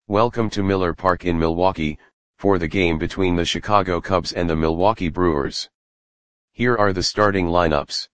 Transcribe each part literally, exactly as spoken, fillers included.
Welcome to Miller Park in Milwaukee, for the game between the Chicago Cubs and the Milwaukee Brewers. Here are the starting lineups.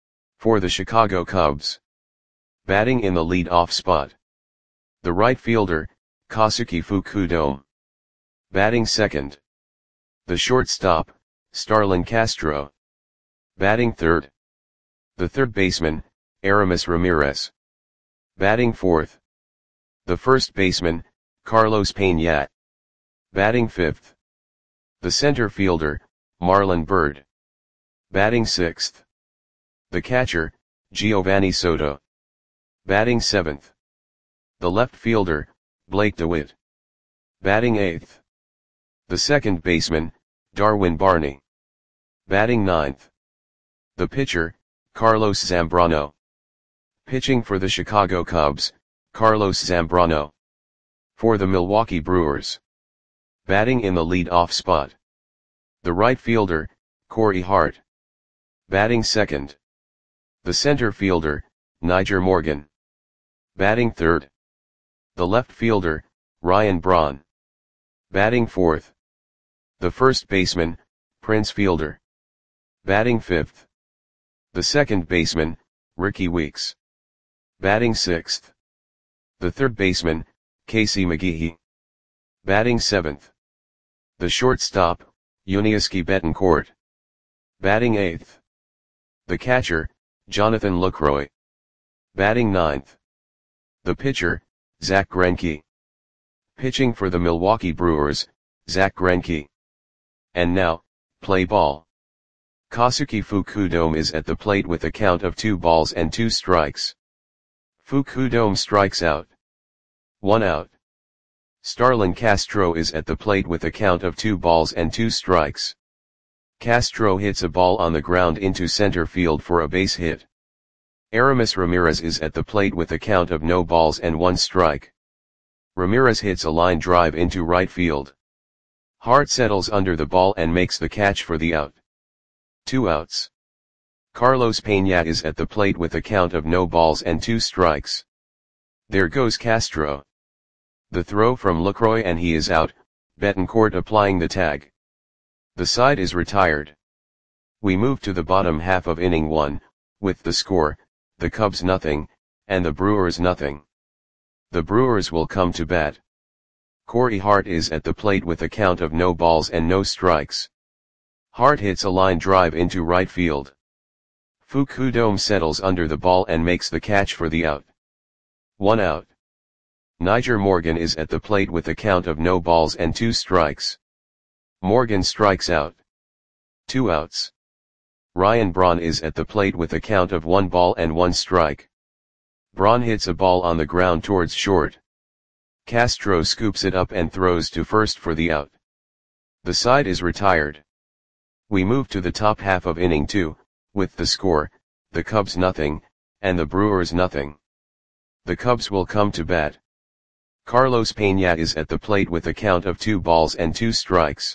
For the Chicago Cubs. Batting in the lead-off spot. The right fielder, Kosuke Fukudome. Batting second. The shortstop, Starlin Castro. Batting third. The third baseman, Aramis Ramirez. Batting fourth. The first baseman, Carlos Peña. Batting fifth. The center fielder, Marlon Byrd. Batting sixth. The catcher, Giovanni Soto. Batting seventh. The left fielder, Blake DeWitt. Batting eighth. The second baseman, Darwin Barney. Batting ninth. The pitcher, Carlos Zambrano. Pitching for the Chicago Cubs, Carlos Zambrano. For the Milwaukee Brewers. Batting in the lead-off spot. The right fielder, Corey Hart. Batting second. The center fielder, Nyjer Morgan. Batting third. The left fielder, Ryan Braun. Batting fourth. The first baseman, Prince Fielder. Batting fifth. The second baseman, Rickie Weeks. Batting sixth. The third baseman, Casey McGehee. Batting seventh. The shortstop, Yuniesky Betancourt. Batting eighth. The catcher, Jonathan Lucroy. Batting ninth. The pitcher, Zach Greinke. Pitching for the Milwaukee Brewers, Zach Greinke. And now, play ball. Kosuke Fukudome is at the plate with a count of two balls and two strikes. Fukudome strikes out. One out. Starlin Castro is at the plate with a count of two balls and two strikes. Castro hits a ball on the ground into center field for a base hit. Aramis Ramirez is at the plate with a count of no balls and one strike. Ramirez hits a line drive into right field. Hart settles under the ball and makes the catch for the out. Two outs. Carlos Peña is at the plate with a count of no balls and two strikes. There goes Castro. The throw from Lucroy and he is out, Betancourt applying the tag. The side is retired. We move to the bottom half of inning one, with the score, the Cubs nothing, and the Brewers nothing. The Brewers will come to bat. Corey Hart is at the plate with a count of no balls and no strikes. Hart hits a line drive into right field. Fukudome settles under the ball and makes the catch for the out. One out. Nyjer Morgan is at the plate with a count of no balls and two strikes. Morgan strikes out. Two outs. Ryan Braun is at the plate with a count of one ball and one strike. Braun hits a ball on the ground towards short. Castro scoops it up and throws to first for the out. The side is retired. We move to the top half of inning two, with the score, the Cubs nothing, and the Brewers nothing. The Cubs will come to bat. Carlos Peña is at the plate with a count of two balls and two strikes.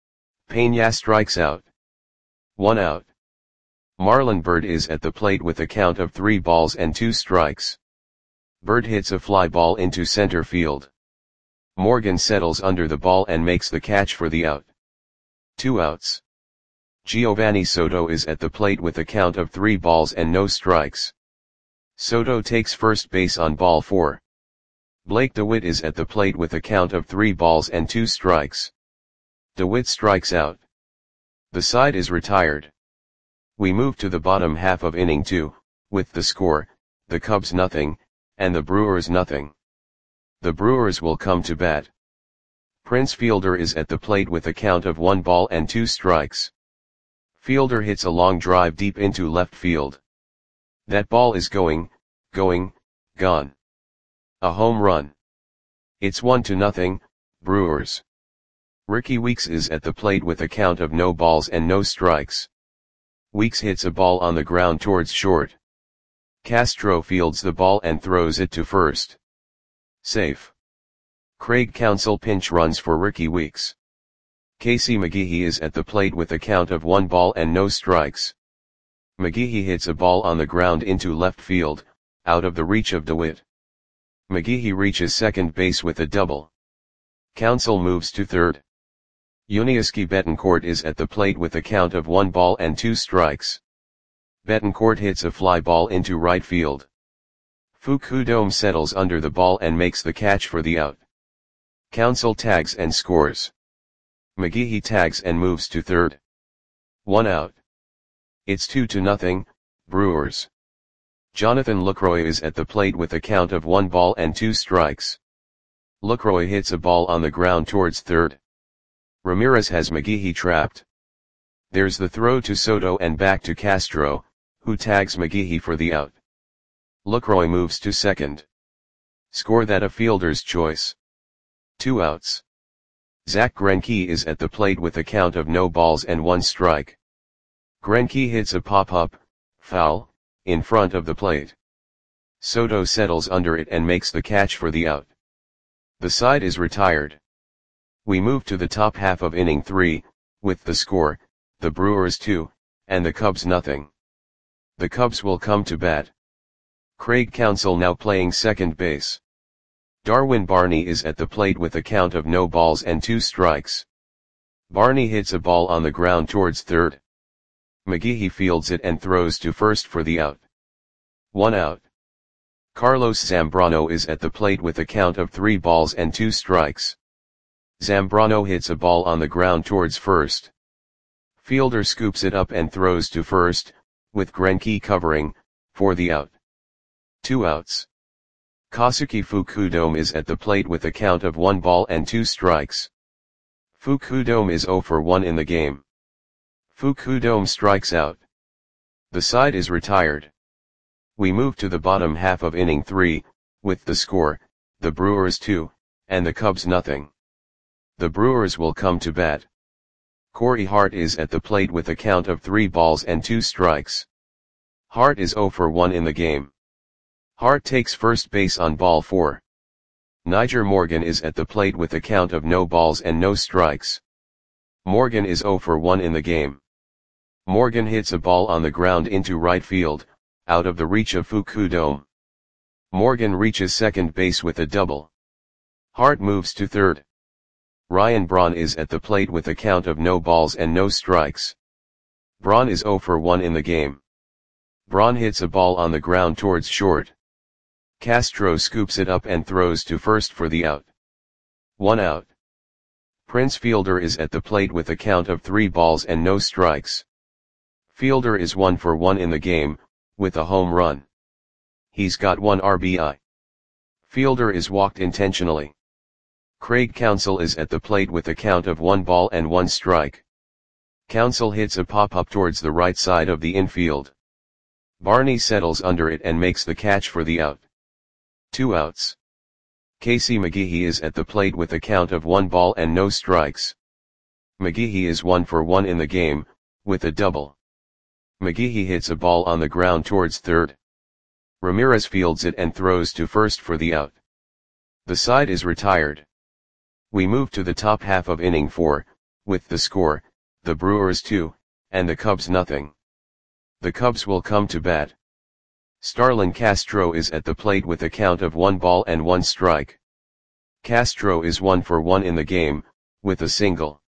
Peña strikes out. One out. Marlon Byrd is at the plate with a count of three balls and two strikes. Byrd hits a fly ball into center field. Morgan settles under the ball and makes the catch for the out. Two outs. Giovanni Soto is at the plate with a count of three balls and no strikes. Soto takes first base on ball four. Blake DeWitt is at the plate with a count of three balls and two strikes. DeWitt strikes out. The side is retired. We move to the bottom half of inning two, with the score, the Cubs nothing, and the Brewers nothing. The Brewers will come to bat. Prince Fielder is at the plate with a count of one ball and two strikes. Fielder hits a long drive deep into left field. That ball is going, going, gone. A home run. It's one to nothing, Brewers. Rickie Weeks is at the plate with a count of no balls and no strikes. Weeks hits a ball on the ground towards short. Castro fields the ball and throws it to first. Safe. Craig Counsell pinch runs for Rickie Weeks. Casey McGehee is at the plate with a count of one ball and no strikes. McGehee hits a ball on the ground into left field, out of the reach of DeWitt. McGehee reaches second base with a double. Counsell moves to third. Yuniesky Betancourt is at the plate with a count of one ball and two strikes. Betancourt hits a fly ball into right field. Fukudome settles under the ball and makes the catch for the out. Counsell tags and scores. McGeehee tags and moves to third. One out. It's two to nothing, Brewers. Jonathan Lucroy is at the plate with a count of one ball and two strikes. Lucroy hits a ball on the ground towards third. Ramirez has McGeehee trapped. There's the throw to Soto and back to Castro, who tags McGeehee for the out. Lucroy moves to second. Score that a fielder's choice. Two outs. Zach Greinke is at the plate with a count of no balls and one strike. Greinke hits a pop-up, foul, in front of the plate. Soto settles under it and makes the catch for the out. The side is retired. We move to the top half of inning three, with the score, the Brewers two, and the Cubs nothing. The Cubs will come to bat. Craig Counsell now playing second base. Darwin Barney is at the plate with a count of no balls and two strikes. Barney hits a ball on the ground towards third. McGeehee fields it and throws to first for the out. One out. Carlos Zambrano is at the plate with a count of three balls and two strikes. Zambrano hits a ball on the ground towards first. Fielder scoops it up and throws to first, with Greinke covering, for the out. Two outs. Kosuke Fukudome is at the plate with a count of one ball and two strikes. Fukudome is zero for one in the game. Fukudome strikes out. The side is retired. We move to the bottom half of inning three, with the score, the Brewers two, and the Cubs nothing. The Brewers will come to bat. Corey Hart is at the plate with a count of three balls and two strikes. Hart is zero for one in the game. Hart takes first base on ball four. Nyjer Morgan is at the plate with a count of no balls and no strikes. Morgan is zero for one in the game. Morgan hits a ball on the ground into right field, out of the reach of Fukudome. Morgan reaches second base with a double. Hart moves to third. Ryan Braun is at the plate with a count of no balls and no strikes. Braun is zero for one in the game. Braun hits a ball on the ground towards short. Castro scoops it up and throws to first for the out. One out. Prince Fielder is at the plate with a count of three balls and no strikes. Fielder is one for one in the game, with a home run. He's got one R B I. Fielder is walked intentionally. Craig Counsell is at the plate with a count of one ball and one strike. Counsell hits a pop-up towards the right side of the infield. Barney settles under it and makes the catch for the out. Two outs. Casey McGeehee is at the plate with a count of one ball and no strikes. McGeehee is one for one in the game, with a double. McGeehee hits a ball on the ground towards third. Ramirez fields it and throws to first for the out. The side is retired. We move to the top half of inning four, with the score, the Brewers two, and the Cubs nothing. The Cubs will come to bat. Starlin Castro is at the plate with a count of one ball and one strike. Castro is one for one in the game, with a single.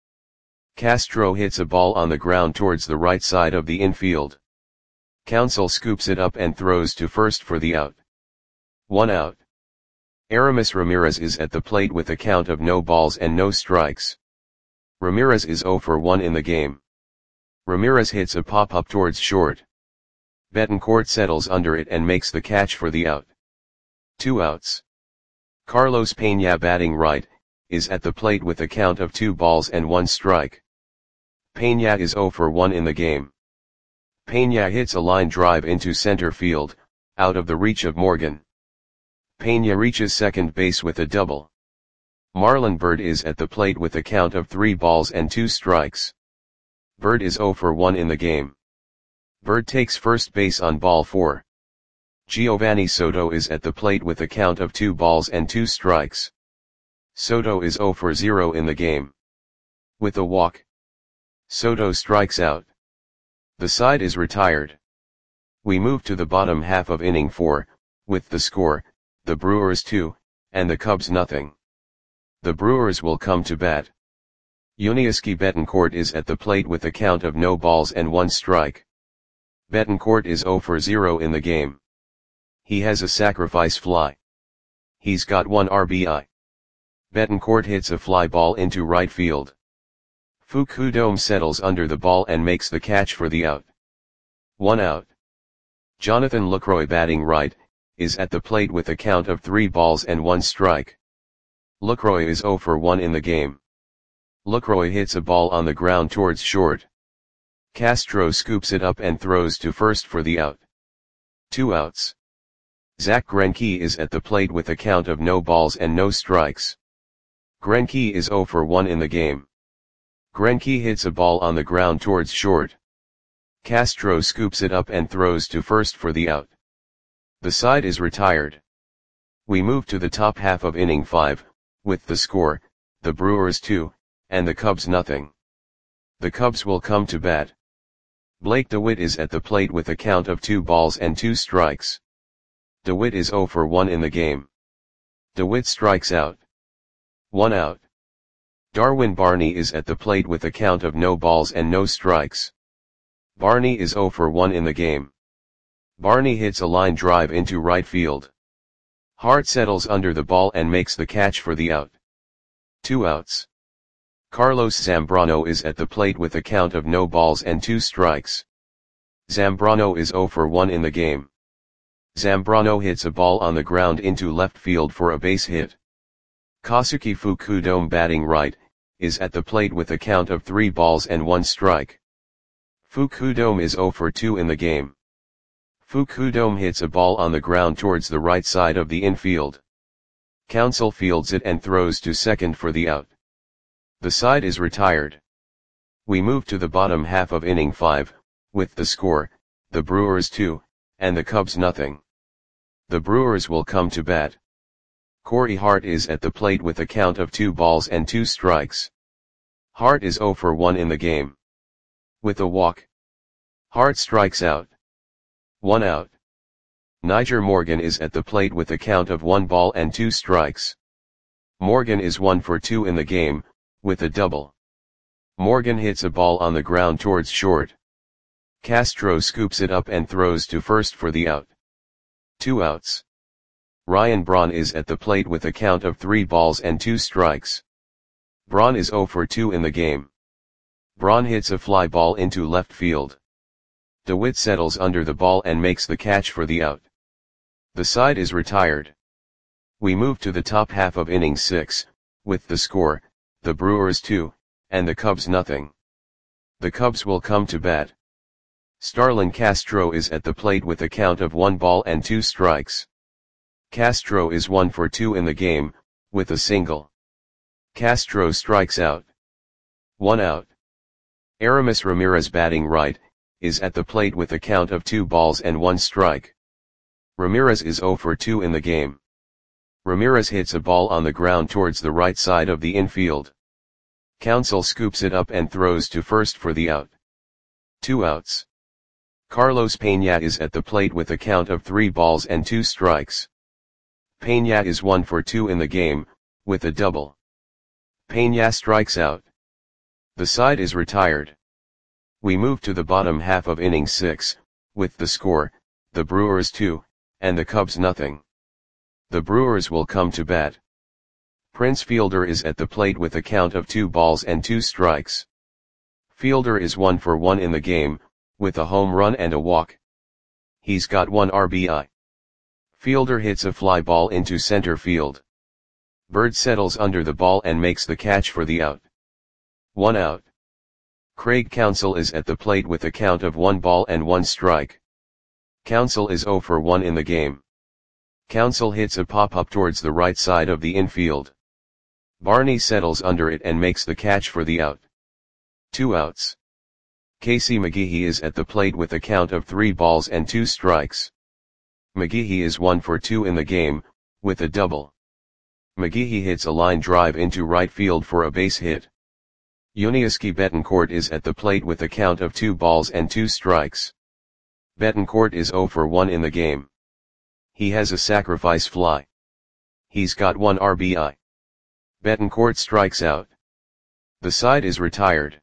Castro hits a ball on the ground towards the right side of the infield. Counsell scoops it up and throws to first for the out. One out. Aramis Ramirez is at the plate with a count of no balls and no strikes. Ramirez is zero for one in the game. Ramirez hits a pop-up towards short. Betancourt settles under it and makes the catch for the out. Two outs. Carlos Peña batting right, is at the plate with a count of two balls and one strike. Peña is zero for one in the game. Peña hits a line drive into center field, out of the reach of Morgan. Peña reaches second base with a double. Marlon Byrd is at the plate with a count of three balls and two strikes. Byrd is zero for one in the game. Byrd takes first base on ball four. Giovanni Soto is at the plate with a count of two balls and two strikes. Soto is zero for zero in the game. With a walk, Soto strikes out. The side is retired. We move to the bottom half of inning four, with the score, the Brewers two, and the Cubs nothing. The Brewers will come to bat. Yuniesky Betancourt is at the plate with a count of no balls and one strike. Betancourt is zero for zero in the game. He has a sacrifice fly. He's got one R B I. Betancourt hits a fly ball into right field. Fukudome settles under the ball and makes the catch for the out. One out. Jonathan Lucroy, batting right, is at the plate with a count of three balls and one strike. Lucroy is zero for one in the game. Lucroy hits a ball on the ground towards short. Castro scoops it up and throws to first for the out. Two outs. Zach Greinke is at the plate with a count of no balls and no strikes. Greinke is zero for one in the game. Greinke hits a ball on the ground towards short. Castro scoops it up and throws to first for the out. The side is retired. We move to the top half of inning five, with the score, the Brewers two, and the Cubs nothing. The Cubs will come to bat. Blake DeWitt is at the plate with a count of two balls and two strikes. DeWitt is zero for one in the game. DeWitt strikes out. One out. Darwin Barney is at the plate with a count of no balls and no strikes. Barney is zero for one in the game. Barney hits a line drive into right field. Hart settles under the ball and makes the catch for the out. Two outs. Carlos Zambrano is at the plate with a count of no balls and two strikes. Zambrano is zero for one in the game. Zambrano hits a ball on the ground into left field for a base hit. Kosuke Fukudome, batting right, is at the plate with a count of three balls and one strike. Fukudome is zero for two in the game. Fukudome hits a ball on the ground towards the right side of the infield. Counsell fields it and throws to second for the out. The side is retired. We move to the bottom half of inning five, with the score, the Brewers two, and the Cubs nothing. The Brewers will come to bat. Corey Hart is at the plate with a count of two balls and two strikes. Hart is zero for one in the game. With a walk, Hart strikes out. One out. Nyjer Morgan is at the plate with a count of one ball and two strikes. Morgan is one for two in the game, with a double. Morgan hits a ball on the ground towards short. Castro scoops it up and throws to first for the out. Two outs. Ryan Braun is at the plate with a count of three balls and two strikes. Braun is zero for two in the game. Braun hits a fly ball into left field. DeWitt settles under the ball and makes the catch for the out. The side is retired. We move to the top half of inning six, with the score, the Brewers two, and the Cubs nothing. The Cubs will come to bat. Starlin Castro is at the plate with a count of one ball and two strikes. Castro is one for two in the game, with a single. Castro strikes out. One out. Aramis Ramirez, batting right, is at the plate with a count of two balls and one strike. Ramirez is zero for two in the game. Ramirez hits a ball on the ground towards the right side of the infield. Counsell scoops it up and throws to first for the out. Two outs. Carlos Peña is at the plate with a count of three balls and two strikes. Peña is one for two in the game, with a double. Peña strikes out. The side is retired. We move to the bottom half of inning six, with the score, the Brewers two, and the Cubs nothing. The Brewers will come to bat. Prince Fielder is at the plate with a count of two balls and two strikes. Fielder is one for one in the game, with a home run and a walk. He's got one R B I. Fielder hits a fly ball into center field. Bird settles under the ball and makes the catch for the out. One out. Craig Counsell is at the plate with a count of one ball and one strike. Counsell is zero for one in the game. Counsell hits a pop-up towards the right side of the infield. Barney settles under it and makes the catch for the out. Two outs. Casey McGehee is at the plate with a count of three balls and two strikes. McGehee is one for two in the game, with a double. McGehee hits a line drive into right field for a base hit. Yuniesky Betancourt is at the plate with a count of two balls and two strikes. Betancourt is zero for one in the game. He has a sacrifice fly. He's got one R B I. Betancourt strikes out. The side is retired.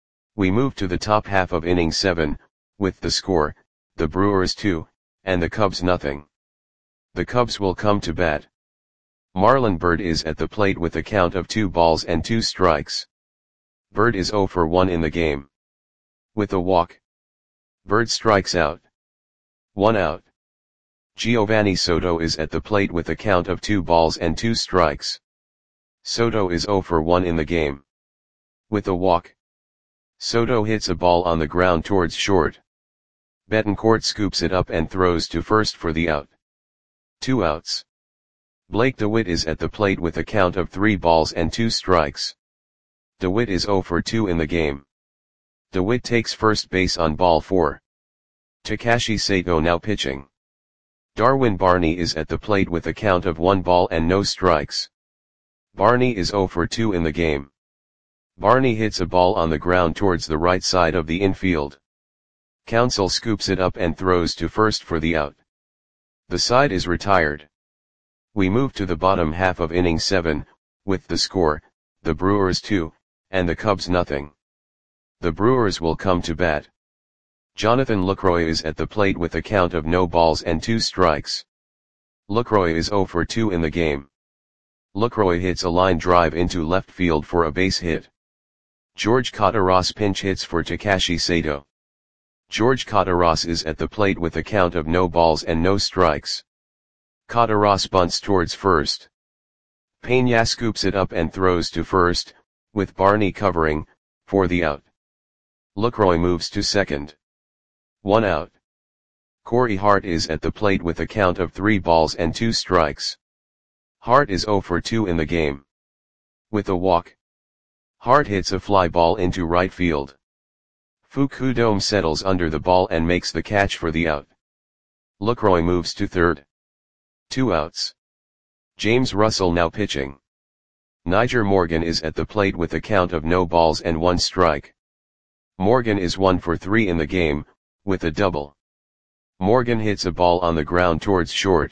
We move to the top half of inning seven, with the score, the Brewers two, and the Cubs nothing. The Cubs will come to bat. Marlon Byrd is at the plate with a count of two balls and two strikes. Byrd is oh for one in the game. With a walk, Byrd strikes out. One out. Giovanni Soto is at the plate with a count of two balls and two strikes. Soto is oh for one in the game. With a walk, Soto hits a ball on the ground towards short. Betancourt scoops it up and throws to first for the out. Two outs. Blake DeWitt is at the plate with a count of three balls and two strikes. DeWitt is oh for two in the game. DeWitt takes first base on ball four. Takashi Sato now pitching. Darwin Barney is at the plate with a count of one ball and no strikes. Barney is oh for two in the game. Barney hits a ball on the ground towards the right side of the infield. Counsell scoops it up and throws to first for the out. The side is retired. We move to the bottom half of inning seven, with the score, the Brewers two, and the Cubs nothing. The Brewers will come to bat. Jonathan Lucroy is at the plate with a count of no balls and two strikes. Lucroy is oh for two in the game. Lucroy hits a line drive into left field for a base hit. George Kataras pinch hits for Takashi Sato. George Kataras is at the plate with a count of no balls and no strikes. Kataras bunts towards first. Peña scoops it up and throws to first, with Barney covering, for the out. Lucroy moves to second. One out. Corey Hart is at the plate with a count of three balls and two strikes. Hart is oh for two in the game. With a walk, Hart hits a fly ball into right field. Fukudome settles under the ball and makes the catch for the out. Lucroy moves to third. Two outs. James Russell now pitching. Niger Morgan is at the plate with a count of no balls and one strike. Morgan is one for three in the game, with a double. Morgan hits a ball on the ground towards short.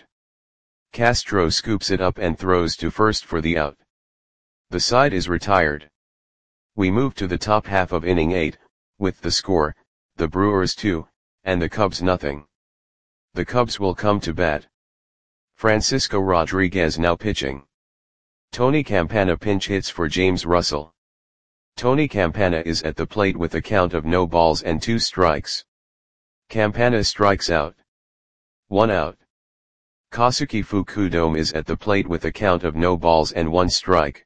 Castro scoops it up and throws to first for the out. The side is retired. We move to the top half of inning eight, with the score, the Brewers two, and the Cubs nothing. The Cubs will come to bat. Francisco Rodriguez now pitching. Tony Campana pinch hits for James Russell. Tony Campana is at the plate with a count of no balls and two strikes. Campana strikes out. One out. Kosuke Fukudome is at the plate with a count of no balls and one strike.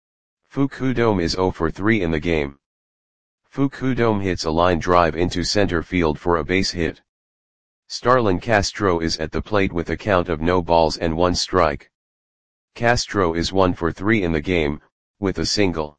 Fukudome is oh for three in the game. Fukudome hits a line drive into center field for a base hit. Starlin Castro is at the plate with a count of no balls and one strike. Castro is one for three in the game, with a single.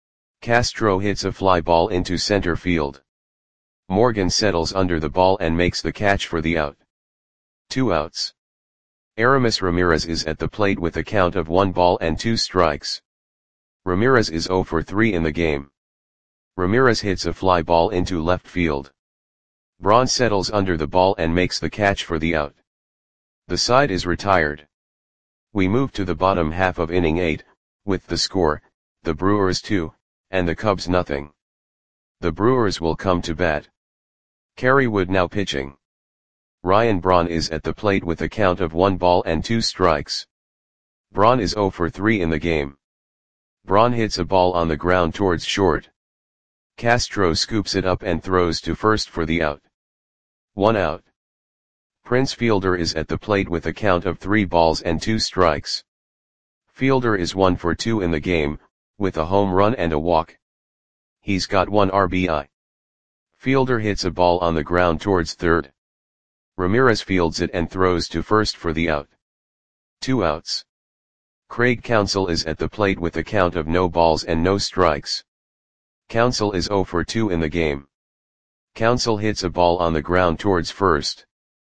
Castro hits a fly ball into center field. Morgan settles under the ball and makes the catch for the out. Two outs. Aramis Ramirez is at the plate with a count of one ball and two strikes. Ramirez is oh for three in the game. Ramirez hits a fly ball into left field. Braun settles under the ball and makes the catch for the out. The side is retired. We move to the bottom half of inning eight, with the score, the Brewers two, and the Cubs nothing. The Brewers will come to bat. Kerry Wood now pitching. Ryan Braun is at the plate with a count of one ball and two strikes. Braun is oh for three in the game. Braun hits a ball on the ground towards short. Castro scoops it up and throws to first for the out. One out. Prince Fielder is at the plate with a count of three balls and two strikes. Fielder is one for two in the game, with a home run and a walk. He's got one R B I. Fielder hits a ball on the ground towards third. Ramirez fields it and throws to first for the out. Two outs. Craig Counsell is at the plate with a count of no balls and no strikes. Counsell is oh for two in the game. Counsell hits a ball on the ground towards first.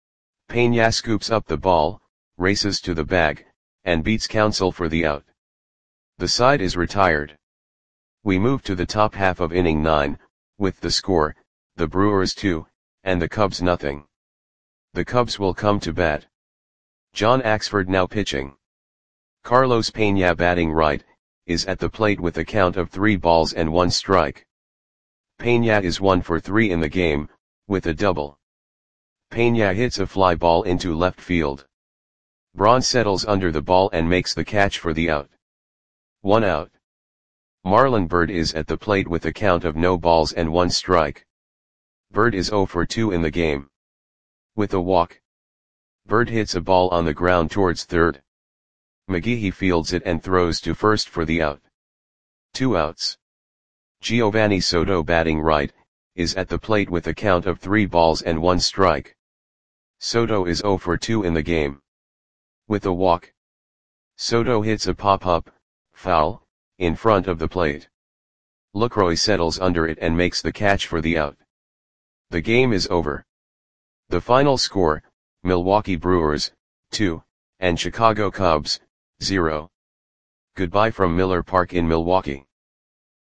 Peña scoops up the ball, races to the bag, and beats Counsell for the out. The side is retired. We move to the top half of inning nine, with the score, the Brewers two, and the Cubs nothing. The Cubs will come to bat. John Axford now pitching. Carlos Peña batting right, is at the plate with a count of three balls and one strike. Peña is one for three in the game, with a double. Peña hits a fly ball into left field. Braun settles under the ball and makes the catch for the out. One out. Marlon Byrd is at the plate with a count of no balls and one strike. Byrd is zero for two in the game. With a walk. Byrd hits a ball on the ground towards third. McGehee fields it and throws to first for the out. Two outs. Giovanni Soto, batting right, is at the plate with a count of three balls and one strike. Soto is zero for two in the game. With a walk. Soto hits a pop-up, foul, in front of the plate. Lucroy settles under it and makes the catch for the out. The game is over. The final score, Milwaukee Brewers, two, and Chicago Cubs, zero. Goodbye from Miller Park in Milwaukee.